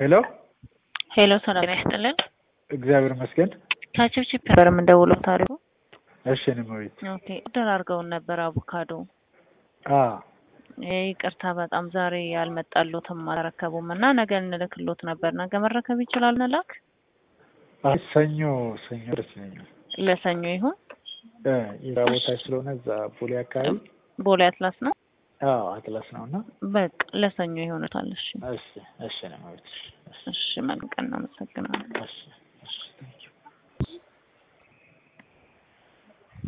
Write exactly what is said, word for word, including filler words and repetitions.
ሄሎ ሄሎ ሰላም ይስጥልን። እግዚአብሔር ይመስገን። ታችብቺ ፐርም እንደውለው ታሪኩ እሺ ነው ማለት ኦኬ ኦርደር አድርገው ነበር አቮካዶ አ ይቅርታ በጣም ዛሬ ያልመጣሉትም አልረከቡም እና ነገ እንልክሎት ነበር። ነገ መረከብ ይችላል ነላክ ሰኞ ሰኞ ደስነኛ ለሰኞ ይሁን እ ይራቦታ ስለሆነ እዛ ቦሌ አካባቢ ቦሌ አትላስ ነው። አዎ አትላስ ነውና በቃ ለሰኞ ይሆናል። እሺ እሺ እሺ ነው ማለት እሺ መልካም ነው። መሰግናለሁ። እሺ እሺ